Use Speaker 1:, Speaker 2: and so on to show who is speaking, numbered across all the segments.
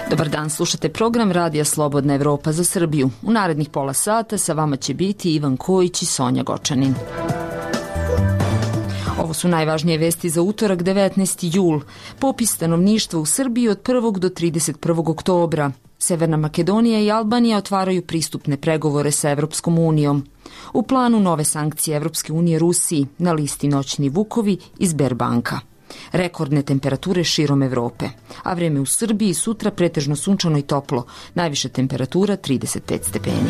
Speaker 1: Dobar dan, slušate program Radija Slobodna Evropa za Srbiju. U narednih pola sata sa vama će biti Ivan Kojić i Sonja Gočanin. Ovo su najvažnije vesti za utorak 19. jul. Popis stanovništva u Srbiji od 1. do 31. oktobra. Severna Makedonija i Albanija otvaraju pristupne pregovore sa Evropskom unijom. U planu nove sankcije Evropske unije Rusiji, na listi noćni vukovi iz Sberbanka. Rekordne temperature širom Evrope, a vreme u Srbiji sutra pretežno sunčano i toplo, najviša temperatura 35 stepeni.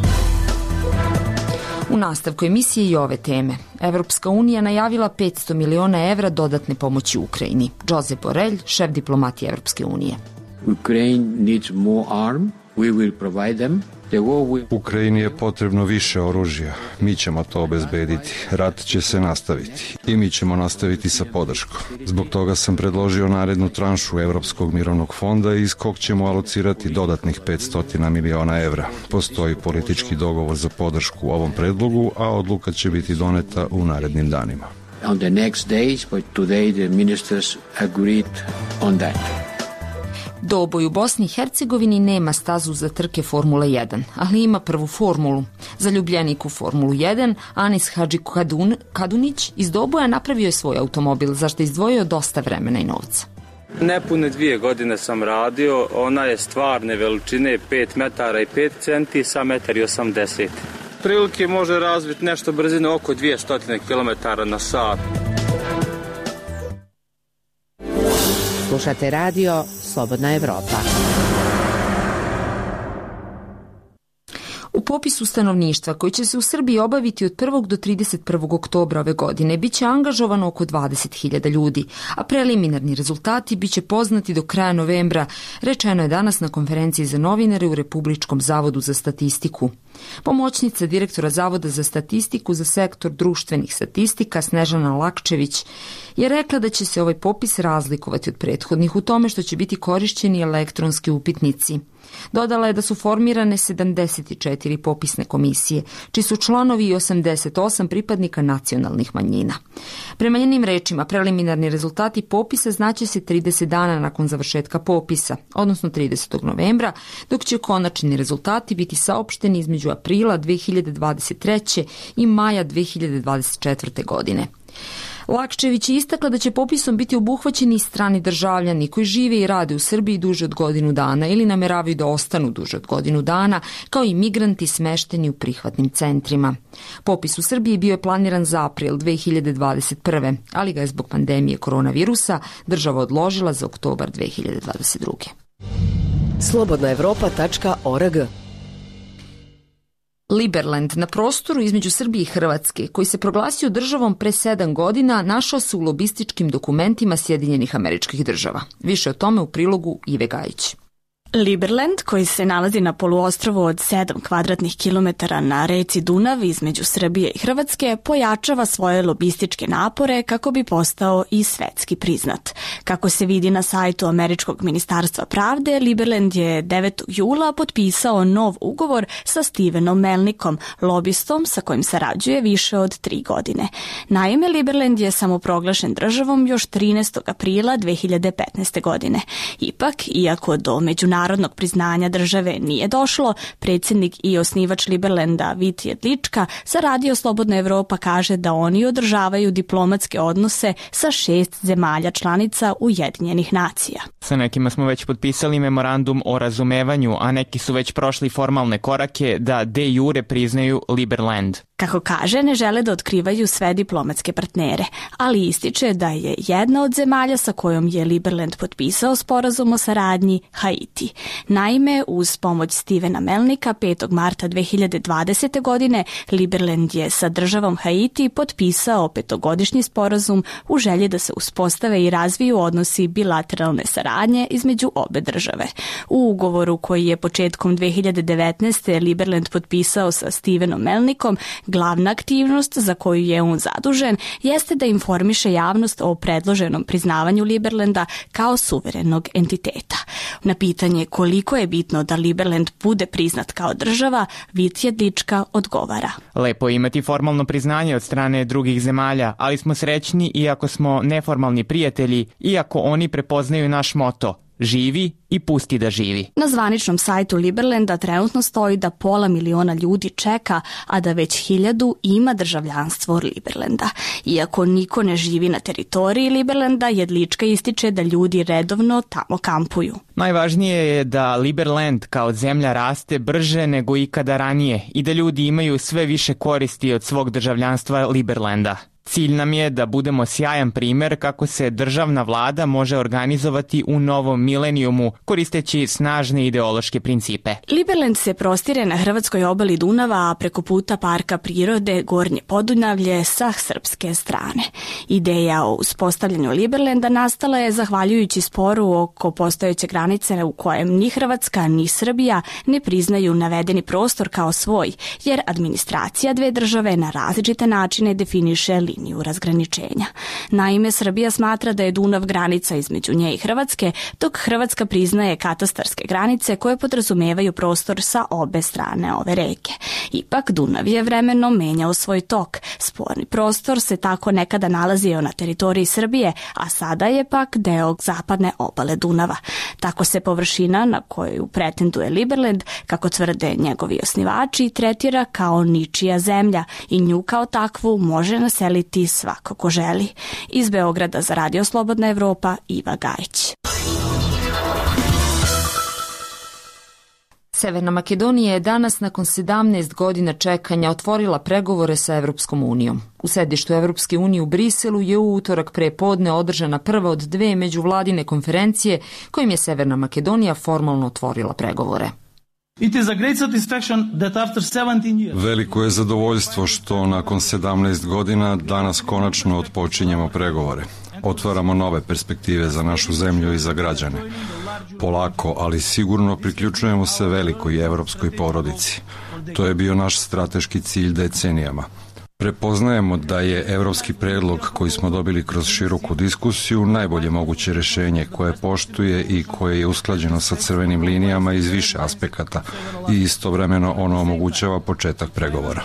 Speaker 1: U nastavku emisije i ove teme. Evropska unija najavila 500 miliona evra dodatne pomoći Ukrajini. Josep Borrell, šef diplomatije Evropske unije.
Speaker 2: Ukraine needs more arm. We will provide them.
Speaker 3: Ukrajini je potrebno više oružja. Mi ćemo to obezbediti. Rat će se nastaviti. I mi ćemo nastaviti sa podrškom. Zbog toga sam predložio narednu tranšu Evropskog mirovnog fonda iz kog ćemo alocirati dodatnih 500 miliona evra. Postoji politički dogovor za podršku ovom predlogu, a odluka će biti doneta u narednim danima.
Speaker 2: On the next days, but today the ministers agreed on that.
Speaker 1: Doboj u Bosni i Hercegovini nema stazu za trke Formule 1, ali ima prvu formulu. Zaljubljenik u Formulu 1, Anis Hadži Kadunić, iz Doboja napravio je svoj automobil, zašto je izdvojio dosta vremena i novca.
Speaker 4: Nepune 2 godine sam radio, ona je stvarne veličine 5 metara i 5 centi sa 1,80 m. Prilike može razviti nešto brzine oko 200 km na sat.
Speaker 5: Slušate radio Slobodna Evropa.
Speaker 1: U popisu stanovništva koji će se u Srbiji obaviti od 1. do 31. oktobra ove godine biće angažovano oko 20.000 ljudi, a preliminarni rezultati biće poznati do kraja novembra, rečeno je danas na konferenciji za novinare u Republičkom zavodu za statistiku. Pomoćnica direktora Zavoda za statistiku za sektor društvenih statistika Snežana Lakčević je rekla da će se ovaj popis razlikovati od prethodnih u tome što će biti korišćeni elektronski upitnici. Dodala je da su formirane 74 popisne komisije, čiji su članovi i 88 pripadnika nacionalnih manjina. Prema njenim rečima, preliminarni rezultati popisa znaće se 30 dana nakon završetka popisa, odnosno 30. novembra, dok će konačni rezultati biti saopšteni između aprila 2023. i maja 2024. godine. Lakčević je istakla da će popisom biti obuhvaćeni i strani državljani koji žive i rade u Srbiji duže od godinu dana ili nameravaju da ostanu duže od godinu dana, kao i migranti smešteni u prihvatnim centrima. Popis u Srbiji bio je planiran za april 2021. ali ga je zbog pandemije koronavirusa država odložila za oktobar 2022.
Speaker 5: slobodnaevropa.org.
Speaker 1: Liberland na prostoru između Srbije i Hrvatske, koji se proglasio državom pre 7 godina, našao se u lobističkim dokumentima Sjedinjenih Američkih Država. Više o tome u prilogu Ive Gajić.
Speaker 6: Liberland, koji se nalazi na poluostrvu od 7 kvadratnih kilometara na reci Dunav između Srbije i Hrvatske, pojačava svoje lobističke napore kako bi postao i svetski priznat. Kako se vidi na sajtu Američkog ministarstva pravde, Liberland je 9. jula potpisao nov ugovor sa Stevenom Melnikom, lobistom sa kojim sarađuje više od 3 godine. Naime, Liberland je samoproglašen državom još 13. aprila 2015. godine. Ipak, iako do međunarodnog priznanja države nije došlo, predsjednik i osnivač Liberlanda Vit Jedlička za Radio Slobodna Evropa kaže da oni održavaju diplomatske odnose sa 6 zemalja članica Ujedinjenih nacija.
Speaker 7: Sa nekima smo već potpisali memorandum o razumevanju, a neki su već prošli formalne korake da de jure priznaju Liberland.
Speaker 6: Kako kaže, ne žele da otkrivaju sve diplomatske partnere, ali ističe da je jedna od zemalja sa kojom je Liberland potpisao sporazum o saradnji Haiti. Naime, uz pomoć Stevena Melnika 5. marta 2020. godine Liberland je sa državom Haiti potpisao 5-godišnji sporazum u želji da se uspostave i razviju odnosi bilateralne saradnje između obe države. U ugovoru koji je početkom 2019. Liberland potpisao sa Stevenom Melnikom, glavna aktivnost za koju je on zadužen jeste da informiše javnost o predloženom priznavanju Liberlanda kao suverenog entiteta. Na pitanje koliko je bitno da Liberland bude priznat kao država, Vit Jedlička odgovara.
Speaker 7: Lepo je imati formalno priznanje od strane drugih zemalja, ali smo srećni iako smo neformalni prijatelji, iako oni prepoznaju naš moto živi i pusti da živi.
Speaker 6: Na zvaničnom sajtu Liberlanda trenutno stoji da 500.000 ljudi čeka, a da već 1.000 ima državljanstvo Liberlanda. Iako niko ne živi na teritoriji Liberlanda, Jedlička ističe da ljudi redovno tamo kampuju.
Speaker 7: Najvažnije je da Liberland kao zemlja raste brže nego ikada ranije i da ljudi imaju sve više koristi od svog državljanstva Liberlanda. Cilj nam je da budemo sjajan primer kako se državna vlada može organizovati u novom milenijumu koristeći snažne ideološke principe.
Speaker 6: Liberland se prostire na hrvatskoj obali Dunava, a preko puta parka prirode Gornje Podunavlje sa srpske strane. Ideja o uspostavljanju Liberlanda nastala je zahvaljujući sporu oko postojeće granice u kojem ni Hrvatska ni Srbija ne priznaju navedeni prostor kao svoj, jer administracija dve države na različite načine definiše liniju razgraničenja. Naime, Srbija smatra da je Dunav granica između nje i Hrvatske, dok Hrvatska priznaje katastarske granice koje podrazumevaju prostor sa obe strane ove reke. Ipak, Dunav je vremenom menjao svoj tok. Sporni prostor se tako nekada nalazio na teritoriji Srbije, a sada je pak deo zapadne obale Dunava. Tako se površina na koju pretenduje Liberland, kako tvrde njegovi osnivači, tretira kao ničija zemlja i nju kao takvu može naseliti svako ko želi. Iz Beograda za Radio Slobodna Evropa, Iva Gajić.
Speaker 1: Severna Makedonija je danas nakon 17 godina čekanja otvorila pregovore sa Evropskom unijom. U sedištu Evropske unije u Briselu je u utorak pre podne održana prva od dve međuvladine konferencije kojim je Severna Makedonija formalno otvorila pregovore.
Speaker 3: Veliko je zadovoljstvo što nakon 17 godina danas konačno otpočinjemo pregovore. Otvaramo nove perspektive za našu zemlju i za građane. Polako, ali sigurno priključujemo se velikoj evropskoj porodici. To je bio naš strateški cilj decenijama. Prepoznajemo da je evropski predlog koji smo dobili kroz široku diskusiju najbolje moguće rešenje koje poštuje i koje je usklađeno sa crvenim linijama iz više aspekata i istovremeno ono omogućava početak pregovora.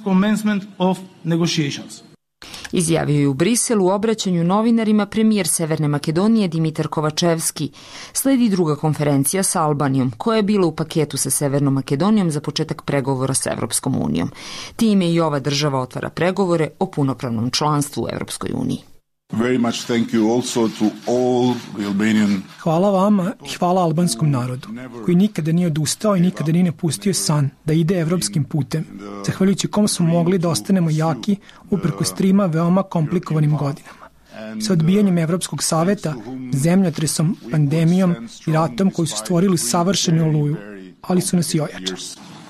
Speaker 1: Izjavio je u Briselu u obraćanju novinarima premijer Severne Makedonije Dimitar Kovačevski. Sledi druga konferencija sa Albanijom, koja je bila u paketu sa Severnom Makedonijom za početak pregovora sa Evropskom unijom. Time i ova država otvara pregovore o punopravnom članstvu u Evropskoj uniji.
Speaker 8: Hvala vama i hvala albanskom narodu, koji nikada nije odustao i nikada nije napustio san da ide evropskim putem, zahvaljujući kom smo mogli da ostanemo jaki uprkos trima veoma komplikovanim godinama. Sa odbijanjem Evropskog saveta, zemljotresom, pandemijom i ratom koji su stvorili savršenu oluju, ali su nas i ojačali.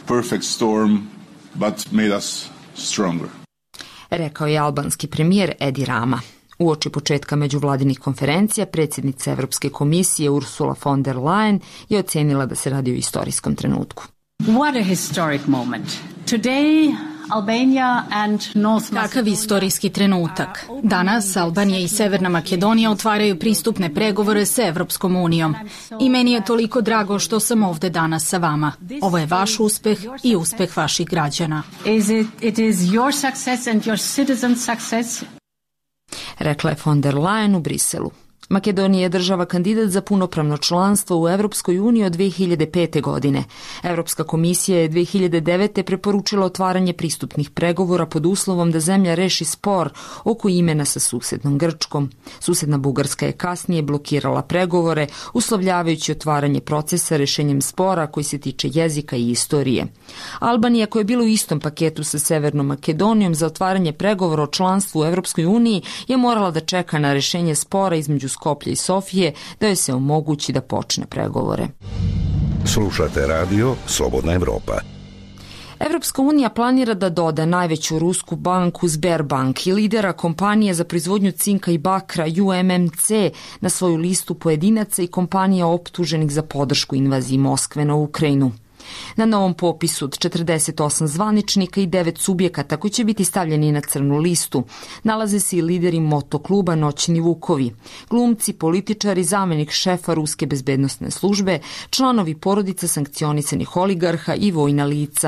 Speaker 1: Rekao je albanski premijer Edi Rama. Uoči početka međuvladinih konferencija, predsjednica Evropske komisije Ursula von der Leyen je ocenila da se radi o istorijskom trenutku.
Speaker 9: What a historic moment. Today, Albania and North Macedonia. Kakav istorijski trenutak. Danas Albanija i Severna Makedonija otvaraju pristupne pregovore sa Evropskom unijom. I meni je toliko drago što sam ovde danas sa vama. Ovo je vaš uspeh i uspeh vaših građana. It is your success and your citizens' success.
Speaker 1: Rekla je von der Leyen u Briselu. Makedonija je država kandidat za punopravno članstvo u Evropskoj uniji od 2005. godine. Evropska komisija je 2009. preporučila otvaranje pristupnih pregovora pod uslovom da zemlja reši spor oko imena sa susednom Grčkom. Susedna Bugarska je kasnije blokirala pregovore, uslovljavajući otvaranje procesa rešenjem spora koji se tiče jezika i istorije. Albanija, koja je bila u istom paketu sa Severnom Makedonijom za otvaranje pregovora o članstvu u Evropskoj uniji, je morala da čeka na rešenje spora između Skoplja i Sofije da joj se omogući da počne pregovore.
Speaker 10: Slušate radio Slobodna Evropa.
Speaker 1: Evropska unija planira da doda najveću rusku banku Sberbank i lidera kompanije za proizvodnju cinka i bakra UMMC na svoju listu pojedinaca i kompanija optuženih za podršku invaziji Moskve na Ukrajinu. Na novom popisu od 48 zvaničnika i 9 subjekata koji će biti stavljeni na crnu listu nalaze se i lideri motokluba Noćni Vukovi, glumci, političari, zamenik šefa Ruske bezbednosne službe, članovi porodica sankcionisanih oligarha i vojna lica.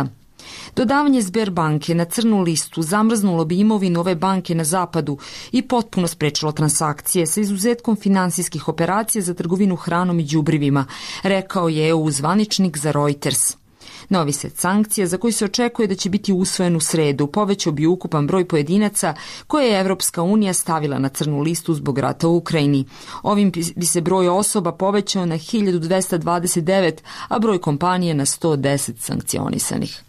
Speaker 1: Dodavanje Sberbanke na crnu listu zamrznulo bi imovinu ove banke na zapadu i potpuno sprečilo transakcije sa izuzetkom finansijskih operacija za trgovinu hranom i đubrivima, rekao je EU zvaničnik za Reuters. Novi set sankcija, za koji se očekuje da će biti usvojen u sredu, povećao bi ukupan broj pojedinaca koje je Evropska unija stavila na crnu listu zbog rata u Ukrajini. Ovim bi se broj osoba povećao na 1229, a broj kompanije na 110 sankcionisanih.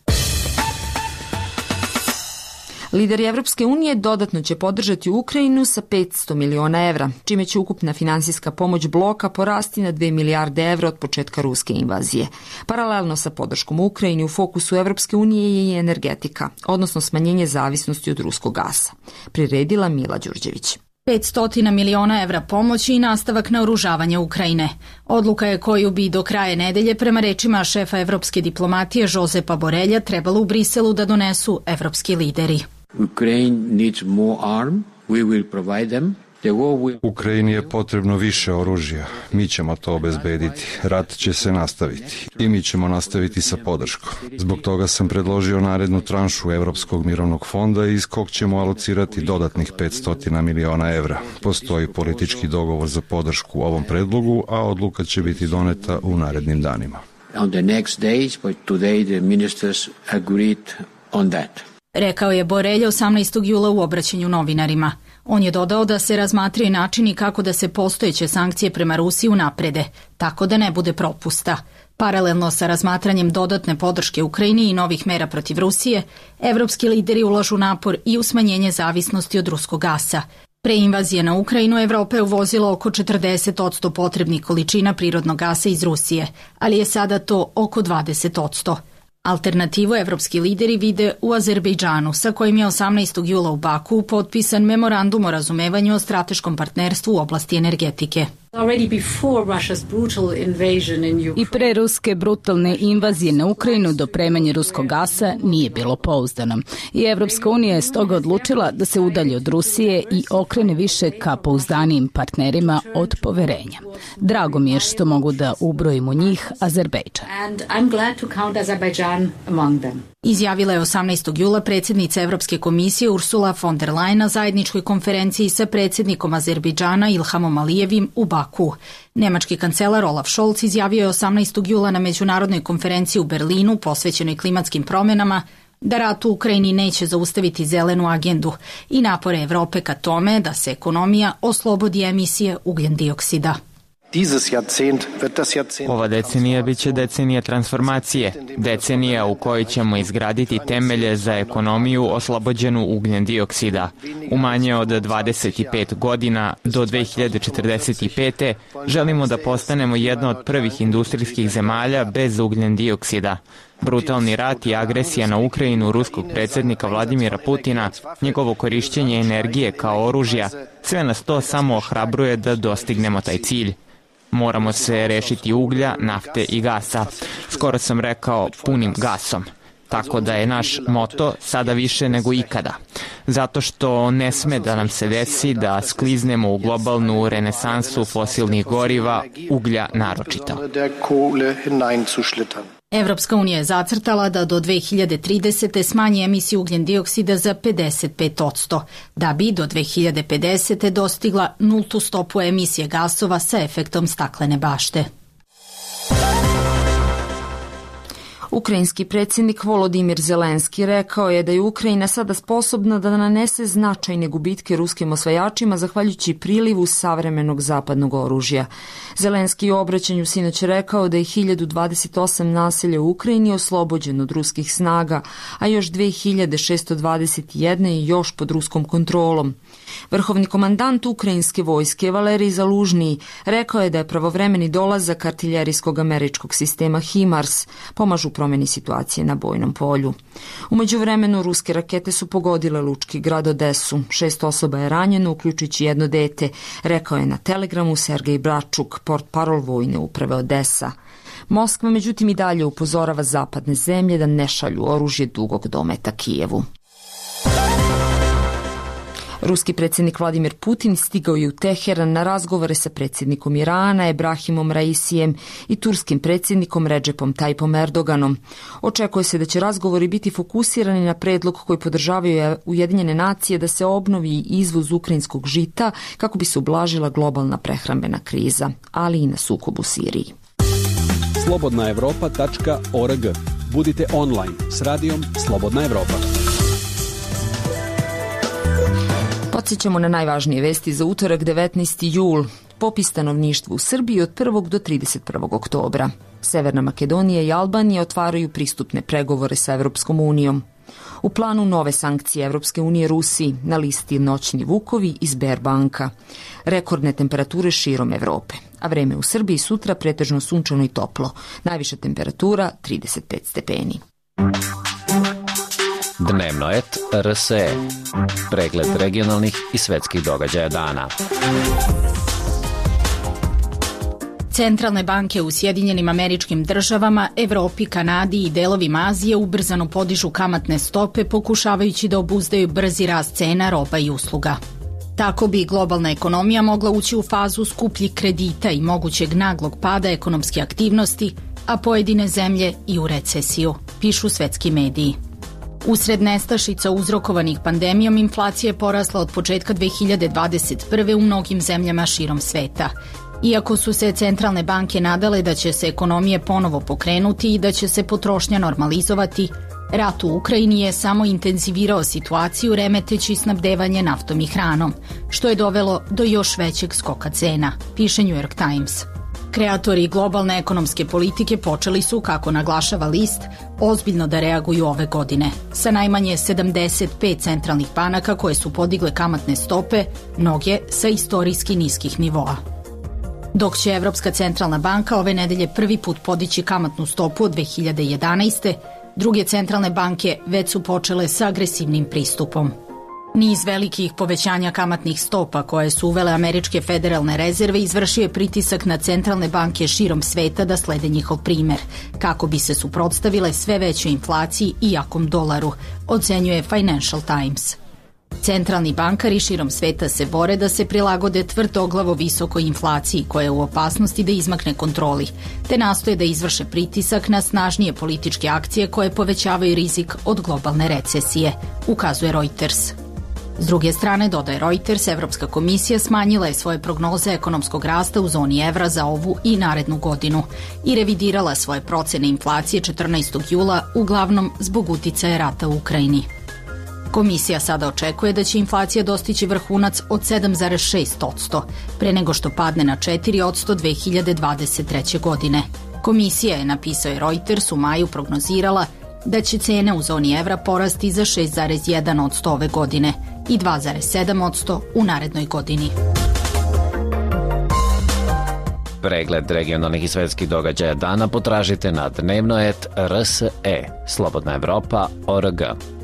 Speaker 1: Lideri Evropske unije dodatno će podržati Ukrajinu sa 500 miliona evra, čime će ukupna finansijska pomoć bloka porasti na 2 milijarde evra od početka ruske invazije. Paralelno sa podrškom Ukrajini u fokusu Evropske unije je i energetika, odnosno smanjenje zavisnosti od ruskog gasa. Priredila Mila Đurđević.
Speaker 9: 500 miliona evra pomoći i nastavak naoružavanja Ukrajine. Odluka je koju bi do kraja nedelje, prema rečima šefa evropske diplomatije Josepa Borelja, trebalo u Briselu da donesu evropski lideri.
Speaker 2: Ukraine needs more arm. We will provide them.
Speaker 3: Ukrajini je potrebno više oružja. Mi ćemo to obezbediti. Rat će se nastaviti. I mi ćemo nastaviti sa podrškom. Zbog toga sam predložio narednu tranšu Evropskog mirovnog fonda iz kog ćemo alocirati dodatnih 500 miliona evra. Postoji politički dogovor za podršku ovom predlogu, a odluka će biti doneta u narednim danima.
Speaker 2: On the next days, but today the ministers agreed on that.
Speaker 9: Rekao je Borelj 18. jula u obraćanju novinarima. On je dodao da se razmatraju načini kako da se postojeće sankcije prema Rusiji unaprede, tako da ne bude propusta. Paralelno sa razmatranjem dodatne podrške Ukrajini i novih mera protiv Rusije, evropski lideri ulažu napor i u smanjenje zavisnosti od ruskog gasa. Pre invazije na Ukrajinu Evropa je uvozila oko 40% potrebnih količina prirodnog gasa iz Rusije, ali je sada to oko 20%. Alternativu evropski lideri vide u Azerbejdžanu, sa kojim je 18. jula u Baku potpisan memorandum o razumevanju o strateškom partnerstvu u oblasti energetike.
Speaker 11: I pre ruske brutalne invazije na Ukrajinu dopremanje ruskog gasa nije bilo pouzdano. I Evropska unija je stoga odlučila da se udalji od Rusije i okrene više ka pouzdanijim partnerima od poverenja. Drago mi je što mogu da ubrojim u njih Azerbejdžan.
Speaker 9: Izjavila je 18. jula predsjednica Evropske komisije Ursula von der Leyen na zajedničkoj konferenciji sa predsjednikom Azerbejdžana Ilhamom Alijevim u Baku. Nemački kancelar Olaf Scholz izjavio je 18. jula na međunarodnoj konferenciji u Berlinu posvećenoj klimatskim promjenama da rat u Ukrajini neće zaustaviti zelenu agendu i napore Evrope ka tome da se ekonomija oslobodi emisije ugljendioksida.
Speaker 7: Ova decenija biće decenija transformacije, decenija u kojoj ćemo izgraditi temelje za ekonomiju oslobođenu ugljendioksida. U manje od 25 godina do 2045. želimo da postanemo jedna od prvih industrijskih zemalja bez ugljendioksida. Brutalni rat i agresija na Ukrajinu ruskog predsjednika Vladimira Putina, njegovo korišćenje energije kao oružja, sve nas to samo ohrabruje da dostignemo taj cilj. Moramo se rešiti uglja, nafte i gasa. Skoro sam rekao punim gasom. Tako da je naš moto sada više nego ikada. Zato što ne sme da nam se desi da skliznemo u globalnu renesansu fosilnih goriva, uglja naročito.
Speaker 9: Evropska unija je zacrtala da do 2030. smanji emisiju ugljendioksida za 55%, da bi do 2050. dostigla nultu stopu emisije gasova sa efektom staklene bašte.
Speaker 1: Ukrajinski predsjednik Volodimir Zelenski rekao je da je Ukrajina sada sposobna da nanese značajne gubitke ruskim osvajačima zahvaljujući prilivu savremenog zapadnog oružja. Zelenski je u obraćanju sinoć rekao da je 1028 naselja u Ukrajini oslobođeno od ruskih snaga, a još 2621 je još pod ruskom kontrolom. Vrhovni komandant ukrajinske vojske Valerij Zalužniji rekao je da je pravovremeni dolazak artiljerijskog američkog sistema HIMARS pomažu promeni situacije na bojnom polju. U međuvremenu ruske rakete su pogodile lučki grad Odesu. 6 osoba je ranjeno, uključujući jedno dete, rekao je na Telegramu Sergej Bračuk, portparol vojne uprave Odesa. Moskva međutim i dalje upozorava zapadne zemlje da ne šalju oružje dugog dometa Kijevu. Ruski predsjednik Vladimir Putin stigao je u Teheran na razgovore sa predsjednikom Irana, Ebrahimom Raisijem i turskim predsjednikom Redžepom Tajipom Erdoganom. Očekuje se da će razgovori biti fokusirani na predlog koji podržavaju Ujedinjene nacije da se obnovi izvoz ukrajinskog žita kako bi se ublažila globalna prehrambena kriza, ali i na sukob u Siriji.
Speaker 12: slobodnaevropa.org. Budite online s radijom Slobodna Evropa.
Speaker 1: Podsjećamo na najvažnije vesti za utorak 19. jul. Popis stanovništva u Srbiji od 1. do 31. oktobra. Severna Makedonija i Albanija otvaraju pristupne pregovore sa Evropskom unijom. U planu nove sankcije Evropske unije Rusiji, na listi noćni vukovi iz Sberbanka. Rekordne temperature širom Evrope, a vreme u Srbiji sutra pretežno sunčano i toplo. Najviša temperatura 35 stepeni.
Speaker 13: Dnevno et RSE. Pregled regionalnih i svetskih događaja dana.
Speaker 9: Centralne banke u Sjedinjenim Američkim Državama, Evropi, Kanadi i delovima Azije ubrzano podižu kamatne stope pokušavajući da obuzdaju brzi rast cena roba i usluga. Tako bi globalna ekonomija mogla ući u fazu skupljih kredita i mogućeg naglog pada ekonomske aktivnosti, a pojedine zemlje i u recesiju, pišu svetski mediji. Usred nestašica uzrokovanih pandemijom, inflacija je porasla od početka 2021. u mnogim zemljama širom sveta. Iako su se centralne banke nadale da će se ekonomije ponovo pokrenuti i da će se potrošnja normalizovati, rat u Ukrajini je samo intenzivirao situaciju remeteći snabdevanje naftom i hranom, što je dovelo do još većeg skoka cena, piše New York Times. Kreatori globalne ekonomske politike počeli su, kako naglašava list, ozbiljno da reaguju ove godine, sa najmanje 75 centralnih banaka koje su podigle kamatne stope, mnoge sa istorijski niskih nivoa. Dok će Evropska centralna banka ove nedelje prvi put podići kamatnu stopu od 2011. druge centralne banke već su počele sa agresivnim pristupom. Niz velikih povećanja kamatnih stopa koje su uvele američke federalne rezerve izvršio je pritisak na centralne banke širom sveta da slede njihov primer, kako bi se suprotstavile sve većoj inflaciji i jakom dolaru, ocenjuje Financial Times. Centralni bankari širom sveta se bore da se prilagode tvrdoglavo visokoj inflaciji koja je u opasnosti da izmakne kontroli, te nastoje da izvrše pritisak na snažnije političke akcije koje povećavaju rizik od globalne recesije, ukazuje Reuters. S druge strane, dodaje Reuters, Evropska komisija smanjila je svoje prognoze ekonomskog rasta u zoni evra za ovu i narednu godinu i revidirala svoje procene inflacije 14. jula, uglavnom zbog uticaja rata u Ukrajini. Komisija sada očekuje da će inflacija dostići vrhunac od 7,6%, pre nego što padne na 4% 2023. godine. Komisija je, napisao je Reuters, u maju prognozirala da će cene u zoni evra porasti za 6,1% ove godine i 2,7% u narednoj godini.
Speaker 13: Pregled regionalnih i svetskih događaja dana potražite na dnevnoet.rse. slobodnaevropa.org.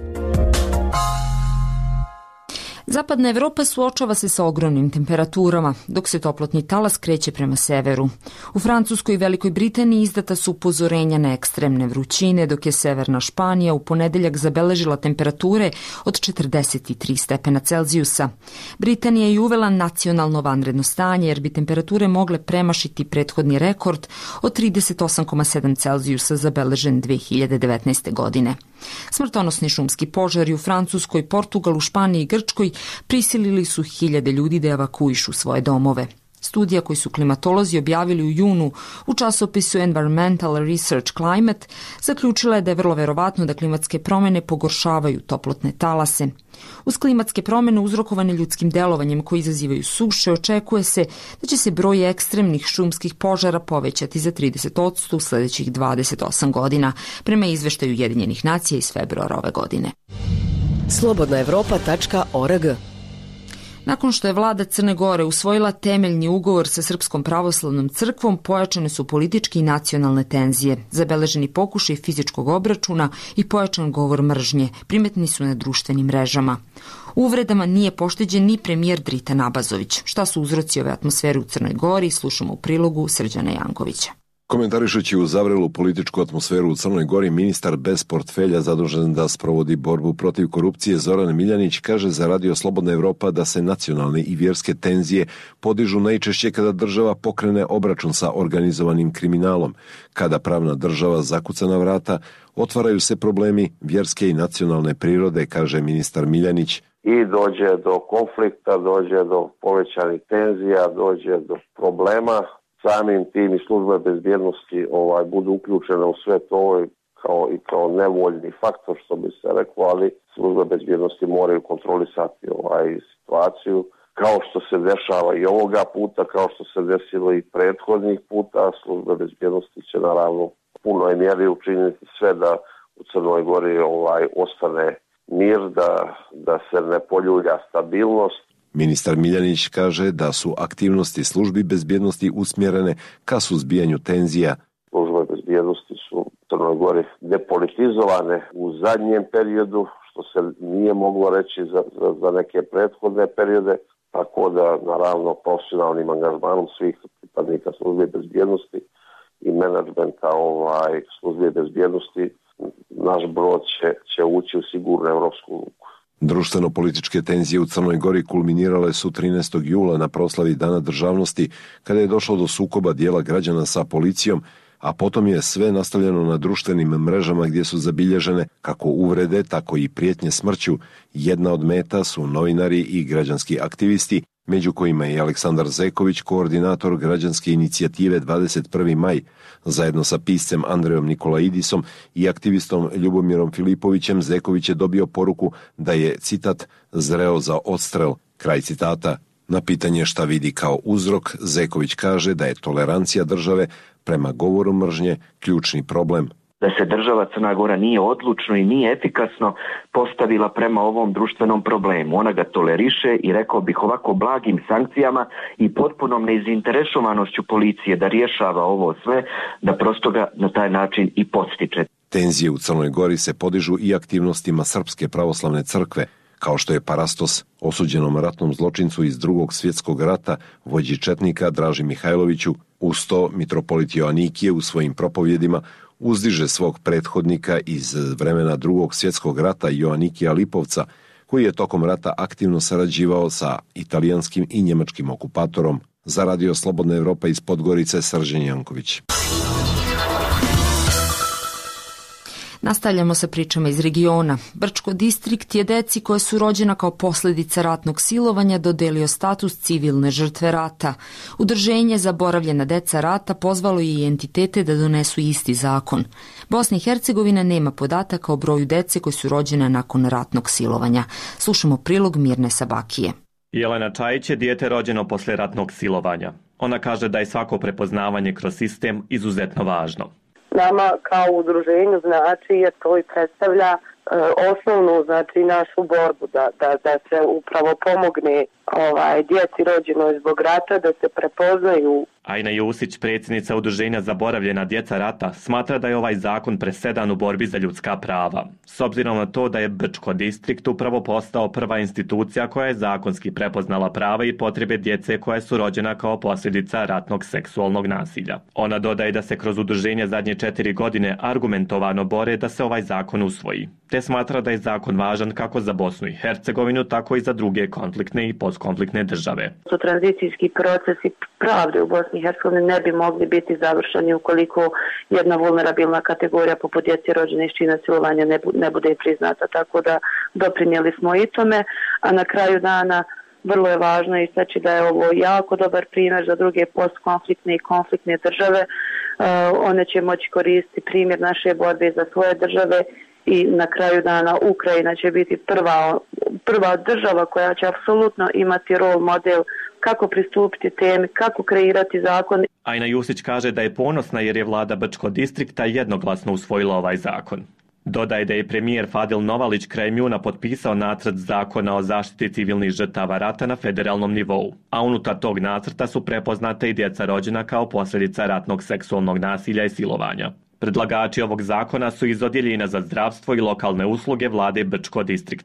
Speaker 1: Zapadna Evropa suočava se sa ogromnim temperaturama, dok se toplotni talas kreće prema severu. U Francuskoj i Velikoj Britaniji izdata su upozorenja na ekstremne vrućine, dok je severna Španija u ponedeljak zabeležila temperature od 43 stepena Celzijusa. Britanija je uvela nacionalno vanredno stanje jer bi temperature mogle premašiti prethodni rekord od 38,7 Celzijusa zabeležen 2019. godine. Smrtonosni šumski požari u Francuskoj, Portugalu, Španiji i Grčkoj prisilili su hiljade ljudi da evakuišu svoje domove. Studija koju su klimatolozi objavili u junu u časopisu Environmental Research Climate zaključila je da je vrlo verovatno da klimatske promjene pogoršavaju toplotne talase. Uz klimatske promjene uzrokovane ljudskim delovanjem koji izazivaju suše, očekuje se da će se broj ekstremnih šumskih požara povećati za 30% u sljedećih 28 godina, prema izveštaju Ujedinjenih nacija iz februara ove godine.
Speaker 5: slobodnaevropa.org.
Speaker 1: Nakon što je vlada Crne Gore usvojila temeljni ugovor sa Srpskom pravoslavnom crkvom, pojačane su političke i nacionalne tenzije. Zabeleženi pokušaj fizičkog obračuna i pojačan govor mržnje primetni su na društvenim mrežama. Uvredama nije pošteđen ni premijer Dritan Abazović. Šta su uzroci ove atmosfere u Crnoj Gori, slušamo u prilogu Srđana Jankovića.
Speaker 14: Komentarišući u zavrelu političku atmosferu u Crnoj Gori, ministar bez portfelja zadužen da sprovodi borbu protiv korupcije Zoran Miljanić kaže za Radio Slobodna Evropa da se nacionalne i vjerske tenzije podižu najčešće kada država pokrene obračun sa organizovanim kriminalom. Kada pravna država zakuca na vrata, otvaraju se problemi vjerske i nacionalne prirode, kaže ministar Miljanić.
Speaker 15: I dođe do konflikta, dođe do povećanih tenzija, dođe do problema. Samim tim i službe bezbjednosti budu uključene u sve to kao nevoljni faktor, što bi se reklo, ali službe bezbjednosti moraju kontrolisati situaciju. Kao što se dešava i ovoga puta, kao što se desilo i prethodnih puta, službe bezbjednosti će naravno u punoj mjeri učiniti sve da u Crnoj Gori ostane mir, da se ne poljulja stabilnost.
Speaker 14: Ministar Miljanić kaže da su aktivnosti službi bezbjednosti usmjerene ka suzbijanju tenzija.
Speaker 15: Službe bezbjednosti su u Crnoj Gori depolitizovane u zadnjem periodu, što se nije moglo reći za neke prethodne periode, tako da naravno profesionalnim angažmanom svih pripadnika službe bezbjednosti i menadžmenta službe bezbjednosti naš brod će ući u sigurnu evropsku luku.
Speaker 14: Društveno-političke tenzije u Crnoj Gori kulminirale su 13. jula na proslavi Dana državnosti, kada je došlo do sukoba dijela građana sa policijom, a potom je sve nastavljeno na društvenim mrežama gdje su zabilježene kako uvrede, tako i prijetnje smrću. Jedna od meta su novinari i građanski aktivisti, među kojima je Aleksandar Zeković, koordinator građanske inicijative 21. maj. Zajedno sa piscem Andrejom Nikolaidisom i aktivistom Ljubomirom Filipovićem, Zeković je dobio poruku da je, citat, zreo za odstrel, kraj citata. Na pitanje šta vidi kao uzrok, Zeković kaže da je tolerancija države prema govoru mržnje ključni problem.
Speaker 16: Da se država Crna Gora nije odlučno i nije efikasno postavila prema ovom društvenom problemu. Ona ga toleriše i rekao bih ovako blagim sankcijama i potpunom nezainteresovanošću policije da rješava ovo sve, da prosto ga na taj način i podstiče.
Speaker 14: Tenzije u Crnoj Gori se podižu i aktivnostima Srpske pravoslavne crkve, kao što je Parastos, osuđenom ratnom zločincu iz Drugog svjetskog rata, vođi četnika Draži Mihajloviću. Uz to mitropolit Joanikije u svojim propovjedima uzdiže svog prethodnika iz vremena Drugog svjetskog rata Joanikija Lipovca, koji je tokom rata aktivno sarađivao sa italijanskim i njemačkim okupatorom. Za Radio Slobodna Evropa iz Podgorice, Srđan Janković.
Speaker 1: Nastavljamo sa pričama iz regiona. Brčko distrikt je deci koja su rođena kao posljedica ratnog silovanja dodelio status civilne žrtve rata. Udruženje Zaboravljena deca rata pozvalo je i entitete da donesu isti zakon. Bosna i Hercegovina nema podataka o broju dece koji su rođena nakon ratnog silovanja. Slušamo prilog Mirne Sabakije.
Speaker 17: Jelena Čajić je dijete rođeno posle ratnog silovanja. Ona kaže da je svako prepoznavanje kroz sistem izuzetno važno.
Speaker 18: Nama kao udruženju znači jer to i predstavlja osnovnu našu borbu da se upravo pomogne djeci rođenoj zbog rata da se prepoznaju.
Speaker 17: Ajna Jusić, predsjednica udruženja Zaboravljena djeca rata, smatra da je ovaj zakon presedan u borbi za ljudska prava. S obzirom na to da je Brčko distrikt upravo postao prva institucija koja je zakonski prepoznala prava i potrebe djece koja su rođena kao posljedica ratnog seksualnog nasilja. Ona dodaje da se kroz udruženje zadnje 4 godine argumentovano bore da se ovaj zakon usvoji, te smatra da je zakon važan kako za Bosnu i Hercegovinu, tako i za druge konfliktne i postkonfliktne države.
Speaker 18: Tranzicijski procesi pravde u Bosni i Hercegovini ne bi mogli biti završeni ukoliko jedna vulnerabilna kategorija poput djece rođene iz čina silovanja ne bude priznata, tako da doprinijeli smo i tome, a na kraju dana vrlo je važno istaći da je ovo jako dobar primjer za druge postkonfliktne i konfliktne države. One će moći koristiti primjer naše borbe za svoje države i na kraju dana Ukrajina će biti prva država koja će apsolutno imati rol model kako pristupiti temi, kako kreirati zakon.
Speaker 17: Ajna Jusić kaže da je ponosna jer je vlada Brčko distrikta jednoglasno usvojila ovaj zakon. Dodaje da je premijer Fadil Novalić krajem juna potpisao nacrt zakona o zaštiti civilnih žrtava rata na federalnom nivou, a unutar tog nacrta su prepoznate i djeca rođena kao posljedica ratnog seksualnog nasilja i silovanja. Predlagači ovog zakona su iz Odjeljenja za zdravstvo i lokalne usluge vlade Brčko distrikta.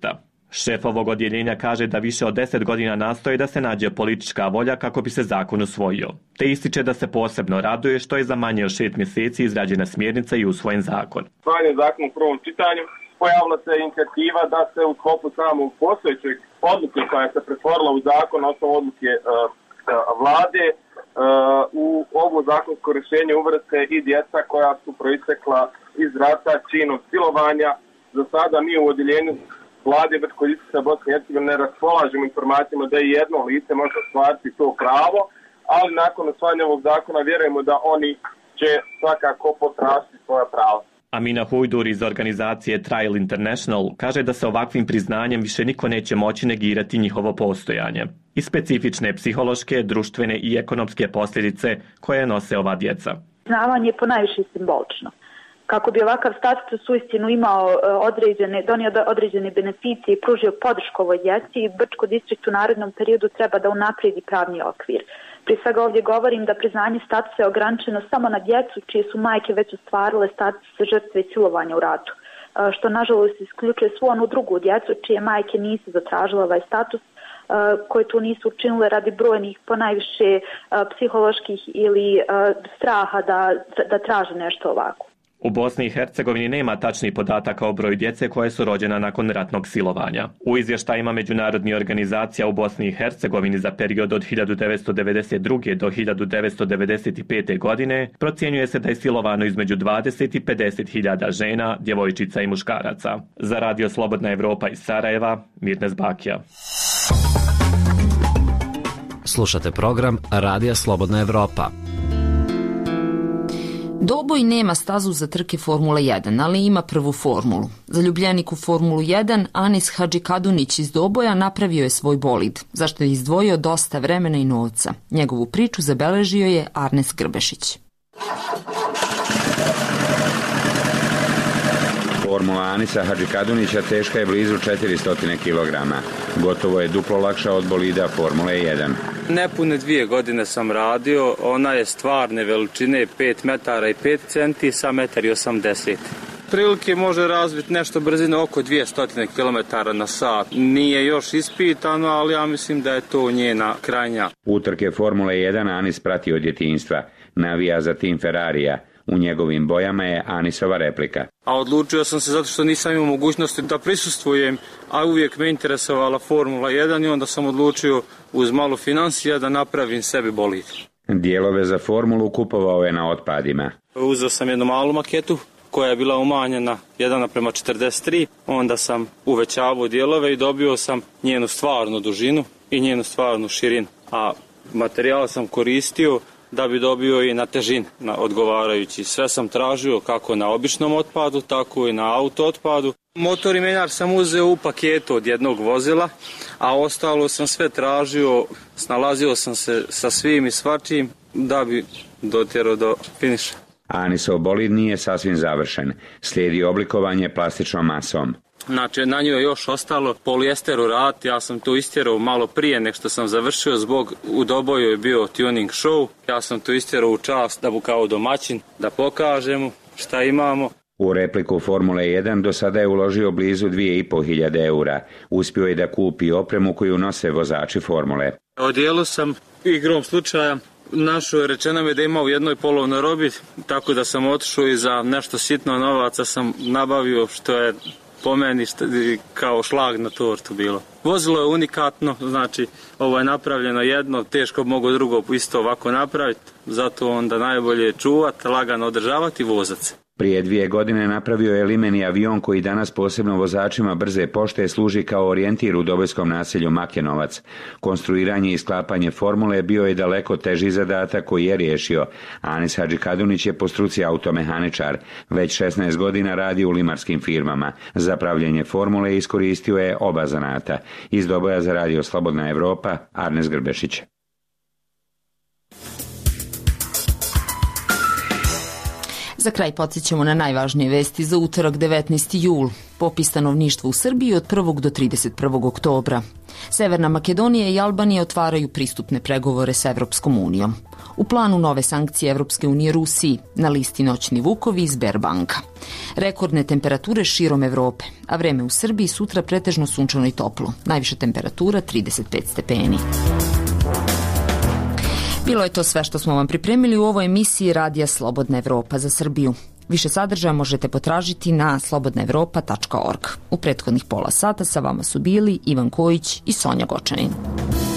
Speaker 17: Šef ovog odjeljenja kaže da više od 10 godina nastoji da se nađe politička volja kako bi se zakon usvojio. Te ističe da se posebno raduje što je za manje od 6 mjeseci izrađena smjernica i usvojen zakon.
Speaker 19: Usvojen zakon u prvom čitanju, pojavila se inicijativa da se u sklopu samog postojećeg odluke koja se pretvorila u zakon, osnovu odluke vlade, u ovo zakonsko rješenje uvrste i djeca koja su proistekla iz rata činom silovanja. Za sada mi u odjeljenju vlade Brčko-Distriktne Bosne i Hercegovine ne raspolažemo informacijama da i jedno lice može ostvariti to pravo, ali nakon usvajanja ovog zakona vjerujemo da oni će svakako potražiti svoja prava.
Speaker 17: Amina Hujdur iz organizacije Trial International kaže da se ovakvim priznanjem više niko neće moći negirati njihovo postojanje i specifične psihološke, društvene i ekonomske posljedice koje nose ova djeca.
Speaker 20: Priznavanje je ponajviše simbolično. Kako bi ovakav status uistinu imao donio određene beneficije i pružio podršku ovoj djeci, Brčko distrikt u narednom periodu treba da unaprijedi pravni okvir. Prije svega ovdje govorim da priznanje statusa je ograničeno samo na djecu čije su majke već ostvarile status žrtve silovanja u ratu, što nažalost isključuje svu onu drugu djecu čije majke nisu zatražile ovaj status, koje to nisu učinile radi brojnih ponajviše psiholoških ili straha da traže nešto ovako.
Speaker 17: U Bosni i Hercegovini nema tačnih podataka o broju djece koje su rođena nakon ratnog silovanja. U izvještajima međunarodnih organizacija u Bosni i Hercegovini za period od 1992. do 1995. godine procjenjuje se da je silovano između 20 i 50 hiljada žena, djevojčica i muškaraca. Za Radio Slobodna Evropa iz Sarajeva, Mirnes Bakija.
Speaker 13: Slušate program Radija Slobodna Evropa.
Speaker 1: Doboj nema stazu za trke Formule 1, ali ima prvu formulu. Zaljubljenik u Formulu 1, Anis Hadžikadunić iz Doboja, napravio je svoj bolid, zašto je izdvojio dosta vremena i novca. Njegovu priču zabeležio je Arnes Grbešić.
Speaker 21: Formula Anisa Hadžikadunića teška je blizu 400 kg. Gotovo je duplo lakša od bolida Formule 1.
Speaker 4: Nepune 2 godine sam radio, ona je stvarne veličine 5 metara i 5 centi sa 1,80 m. Prilike može razviti nešto brzine oko 200 km na sat. Nije još ispitano, ali ja mislim da je to njena krajnja.
Speaker 21: Utrke Formule 1 Anis prati od djetinjstva. Navija za tim Ferrarija. U njegovim bojama je Anisova replika.
Speaker 4: A odlučio sam se zato što nisam imao mogućnosti da prisustvujem, a uvijek me interesovala Formula 1 i onda sam odlučio uz malo financija da napravim sebi bolid.
Speaker 21: Dijelove za formulu kupovao je na otpadima.
Speaker 4: Uzeo sam jednu malu maketu koja je bila umanjena 1:43, onda sam uvećavao dijelove i dobio sam njenu stvarnu dužinu i njenu stvarnu širinu. A materijal sam koristio da bi dobio i na težini na odgovarajući. Sve sam tražio kako na običnom otpadu, tako i na auto otpadu. Motor i menjač sam uzeo u paketu od jednog vozila, a ostalo sam sve tražio, snalazio sam se sa svim i svačim da bi dotjerao do finiša.
Speaker 21: Anisov bolid nije sasvim završen. Slijedi oblikovanje plastičnom masom.
Speaker 4: Znači, na njoj je još ostalo polijester urat, ja sam to istjerao malo prije nek što sam završio, zbog u Doboju je bio tuning show, ja sam to istjerao u čast da bu kao domaćin, da pokažemo šta imamo.
Speaker 21: U repliku Formule 1 do sada je uložio blizu 2.500 eura. Uspio je da kupi opremu koju nose vozači Formule.
Speaker 4: Odijelo sam igrom slučaja. Našo je rečeno mi da ima u jednoj polovnoj robi, tako da sam otišao i za nešto sitno novaca sam nabavio, što je po meni kao šlag na tortu bilo. Vozilo je unikatno, znači ovo je napravljeno jedno, teško mogu drugo isto ovako napraviti, zato onda najbolje je čuvati, lagano održavati i vozati.
Speaker 21: Prije 2 godine napravio je limeni avion koji danas posebno vozačima brze pošte služi kao orijentir u dobojskom naselju Makenovac. Konstruiranje i sklapanje formule bio je daleko teži zadatak koji je riješio. Anis Hadžikadunić je po struci automehaničar. Već 16 godina radi u limarskim firmama. Za pravljenje formule iskoristio je oba zanata. Iz Doboja za Radio Slobodna Evropa, Arnes Grbešić.
Speaker 1: Za kraj podsjećamo na najvažnije vesti za utorak 19. jul. Popis stanovništva u Srbiji od 1. do 31. oktobra. Severna Makedonija i Albanija otvaraju pristupne pregovore sa Evropskom unijom. U planu nove sankcije Evropske unije Rusiji, na listi noćni vukovi iz Sberbanka. Rekordne temperature širom Evrope, a vreme u Srbiji sutra pretežno sunčano i toplo. Najviša temperatura 35 stepeni. Bilo je to sve što smo vam pripremili u ovoj emisiji Radija Slobodna Evropa za Srbiju. Više sadržaja možete potražiti na slobodnaevropa.org. U prethodnih pola sata sa vama su bili Ivan Kojić i Sonja Gočanin.